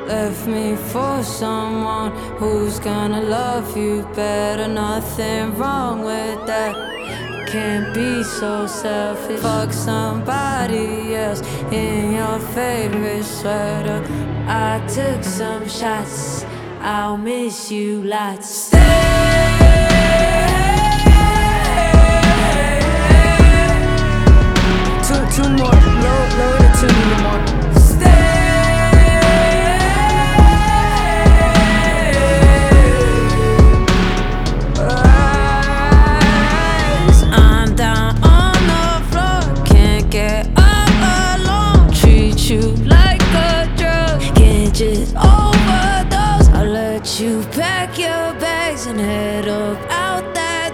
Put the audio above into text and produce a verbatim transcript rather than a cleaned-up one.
left me for someone who's gonna love you better. Nothing wrong with that. Can't be so selfish. Fuck somebody else in your favorite sweater. I took some shots, I'll miss you lots. Stay